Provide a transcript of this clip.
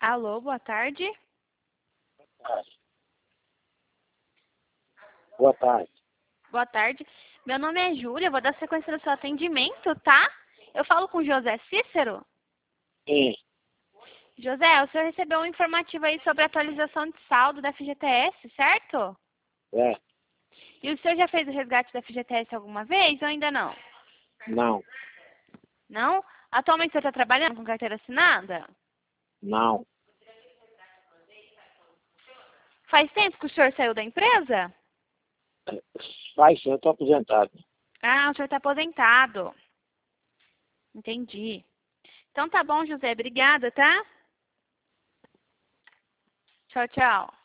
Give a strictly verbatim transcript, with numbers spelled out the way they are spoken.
Alô, boa tarde. Boa tarde. Boa tarde. Meu nome é Júlia, vou dar sequência no seu atendimento, tá? Eu falo com José Cícero? Sim. José, o senhor recebeu um informativo aí sobre a atualização de saldo da F G T S, certo? É. E o senhor já fez o resgate da F G T S alguma vez ou ainda não? Não. Não? Atualmente o senhor está trabalhando com carteira assinada? Não. Faz tempo que o senhor saiu da empresa? Faz sim, eu estou aposentado. Ah, o senhor está aposentado. Entendi. Então tá bom, José. Obrigada, tá? Tchau, tchau.